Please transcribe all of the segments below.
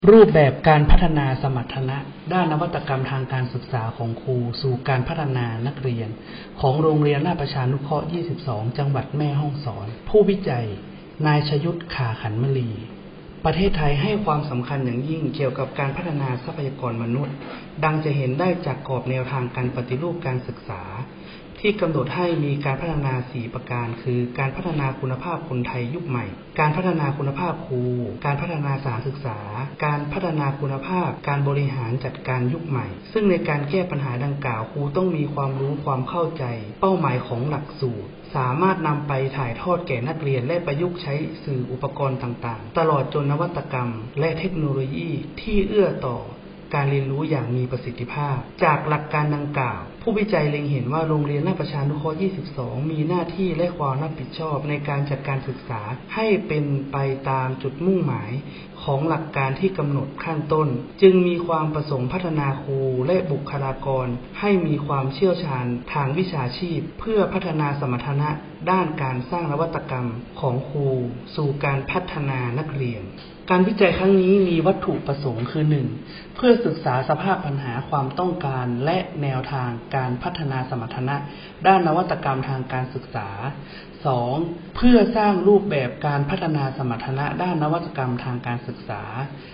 รูปแบบการพัฒนาสมรรถนะด้านนวัตกรรมทางการศึกษาของครูสู่การพัฒนานักเรียนของโรงเรียนราชประชานุเคราะห์ 22 จังหวัดแม่ฮ่องสอน ผู้วิจัยนายชยุทธ ข่าขันมลี ประเทศไทยให้ความสำคัญอย่างยิ่งเกี่ยวกับการพัฒนาทรัพยากรมนุษย์ดังจะเห็นได้จากกรอบแนวทางการปฏิรูปการศึกษาที่กำหนดให้มีการพัฒนา4ประการคือการพัฒนาคุณภาพคนไทยยุคใหม่การพัฒนาคุณภาพครูการพัฒนาสถานศึกษาการพัฒนาคุณภาพการบริหารจัดการยุคใหม่ซึ่งในการแก้ปัญหาดังกล่าวครูต้องมีความรู้ความเข้าใจเป้าหมายของหลักสูตรสามารถนำไปถ่ายทอดแก่นักเรียนและประยุกต์ใช้สื่ออุปกรณ์ต่างๆตลอดจนนวัตกรรมและเทคโนโลยีที่เอื้อต่อการเรียนรู้อย่างมีประสิทธิภาพจากหลักการดังกล่าวผู้วิจัยเล็งเห็นว่าโรงเรียนราชประชานุเคราะห์ 22 มีหน้าที่และความรับผิดชอบในการจัดการศึกษาให้เป็นไปตามจุดมุ่งหมายของหลักการที่กำหนดข้างต้นจึงมีความประสงค์พัฒนาครูและบุคลากรให้มีความเชี่ยวชาญทางวิชาชีพเพื่อพัฒนาสมรรถนะด้านการสร้างนวัตกรรมของครูสู่การพัฒนานักเรียนการวิจัยครั้งนี้มีวัตถุประสงค์คือ 1. เพื่อศึกษาสภาพปัญหาความต้องการและแนวทางการพัฒนาสมรรถนะด้านนวัตกรรมทางการศึกษา 2. เพื่อสร้างรูปแบบการพัฒนาสมรรถนะด้านนวัตกรรมทางการศึกษา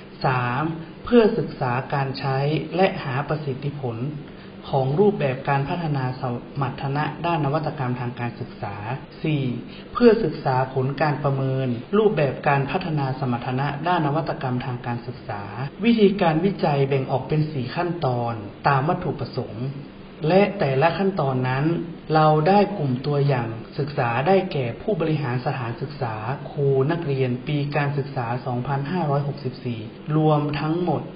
3. เพื่อศึกษาการใช้และหาประสิทธิผลของรูปแบบการพัฒนาสมรรถนะด้านนวัตกรรมทางการศึกษา 4. เพื่อศึกษาผลการประเมินรูปแบบการพัฒนาสมรรถนะด้านนวัตกรรมทางการศึกษาวิธีการวิจัยแบ่งออกเป็น4ขั้นตอนตามวัตถุประสงค์และแต่ละขั้นตอนนั้นเราได้กลุ่มตัวอย่างศึกษาได้แก่ผู้บริหารสถานศึกษาครูนักเรียนปีการศึกษา 2564 รวมทั้งหมด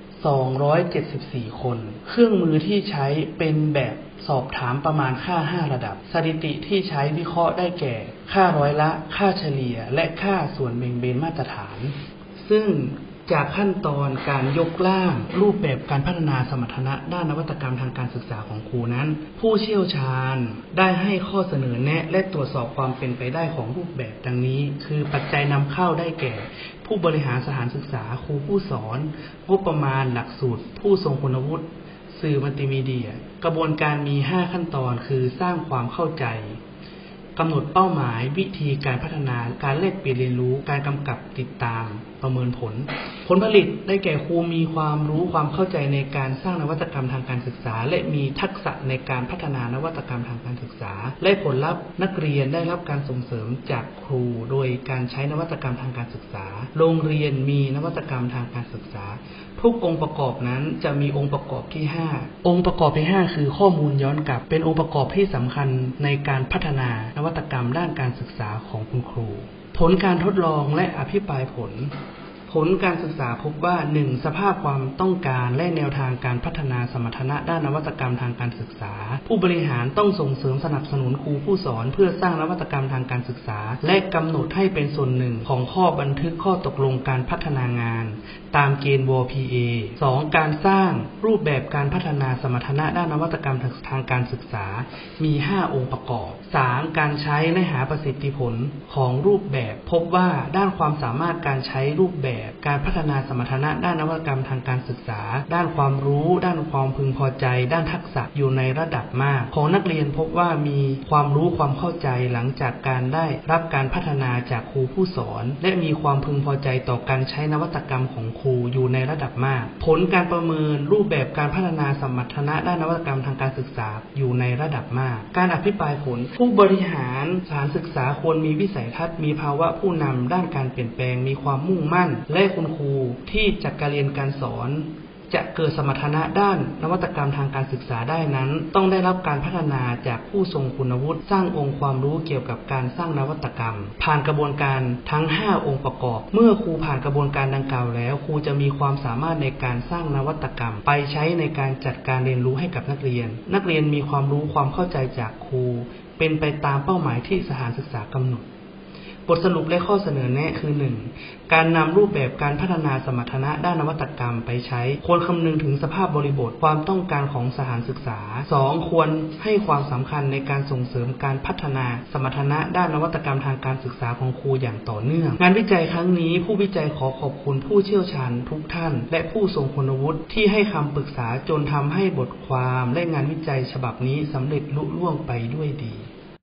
274 คนเครื่องมือที่ใช้เป็นแบบสอบถามประมาณค่า5ระดับสถิติที่ใช้วิเคราะห์ได้แก่ค่าร้อยละค่าเฉลี่ยและค่าส่วนแบ่งเบนมาตรฐานซึ่งจากขั้นตอนการยกร่างรูปแบบการพัฒนาสมรรถนะด้านนวัตกรรมทางการศึกษาของครูนั้นผู้เชี่ยวชาญได้ให้ข้อเสนอแนะและตรวจสอบความเป็นไปได้ของรูปแบบดังนี้คือปัจจัยนำเข้าได้แก่ผู้บริหารสถานศึกษาครูผู้สอนงบประมาณหลักสูตรผู้ทรงคุณวุฒิสื่อมัลติมีเดียกระบวนการมี5ขั้นตอนคือสร้างความเข้าใจกำหนดเป้าหมายวิธีการพัฒนาการแลกเปลี่ยนเรียนรู้การกำกับติดตามประเมินผลผลิตได้แก่ครูมีความรู้ความเข้าใจในการสร้างนวัตกรรมทางการศึกษาและมีทักษะในการพัฒนานวัตกรรมทางการศึกษาและผลลัพธ์นักเรียนได้รับการส่งเสริมจากครูโดยการใช้นวัตกรรมทางการศึกษาโรงเรียนมีนวัตกรรมทางการศึกษาทุกองค์ประกอบนั้นจะมีองค์ประกอบที่5องค์ประกอบที่5คือข้อมูลย้อนกลับเป็นองค์ประกอบที่สำคัญในการพัฒนานวัตกรรมด้านการศึกษาของคุณครูผลการทดลองและอภิปรายผลการศึกษาพบว่า 1. สภาพความต้องการและแนวทางการพัฒนาสมรรถนะด้านนวัตกรรมทางการศึกษาผู้บริหารต้องส่งเสริมสนับสนุนครูผู้สอนเพื่อสร้างนวัตกรรมทางการศึกษาและกำหนดให้เป็นส่วนหนึ่งของข้อบันทึกข้อตกลงการพัฒนางานตามเกณฑ์ WPA 2. การสร้างรูปแบบการพัฒนาสมรรถนะด้านนวัตกรรมทางการศึกษามี5องค์ประกอบ 3. การใช้และหาประสิทธิผลของรูปแบบพบว่าด้านความสามารถการใช้รูปแบบการพัฒนาสมรรถนะด้านนวัตกรรมทางการศึกษาด้านความรู้ด้านความพึงพอใจด้านทักษะอยู่ในระดับมากของนักเรียนพบว่ามีความรู้ความเข้าใจหลังจากการได้รับการพัฒนาจากครูผู้สอนและมีความพึงพอใจต่อการใช้นวัตกรรมของครูอยู่ในระดับมากผลการประเมินรูปแบบการพัฒนาสมรรถนะด้านนวัตกรรมทางการศึกษาอยู่ในระดับมากการอภิปรายผลผู้บริหารสถานศึกษาควรมีวิสัยทัศน์มีภาวะผู้นำด้านการเปลี่ยนแปลงมีความมุ่งมั่นและคุณครูที่จัดการเรียนการสอนจะเกิดสมรรถนะด้านนวัตกรรมทางการศึกษาได้นั้นต้องได้รับการพัฒนาจากผู้ทรงคุณวุฒิสร้างองค์ความรู้เกี่ยวกับการสร้างนวัตกรรมผ่านกระบวนการทั้ง5องค์ประกอบเมื่อครูผ่านกระบวนการดังกล่าวแล้วครูจะมีความสามารถในการสร้างนวัตกรรมไปใช้ในการจัดการเรียนรู้ให้กับนักเรียนมีความรู้ความเข้าใจจากครูเป็นไปตามเป้าหมายที่สถานศึกษากำหนดบทสรุปและข้อเสนอแนะคือ 1. การนำรูปแบบการพัฒนาสมรรถนะด้านนวัตกรรมไปใช้ควรคำนึงถึงสภาพบริบทความต้องการของสถานศึกษา 2. ควรให้ความสำคัญในการส่งเสริมการพัฒนาสมรรถนะด้านนวัตกรรมทางการศึกษาของครูอย่างต่อเนื่องงานวิจัยครั้งนี้ผู้วิจัยขอขอบคุณผู้เชี่ยวชาญทุกท่านและผู้ทรงคุณวุฒิที่ให้คำปรึกษาจนทำให้บทความและงานวิจัยฉบับนี้สำเร็จลุล่วงไปด้วยดี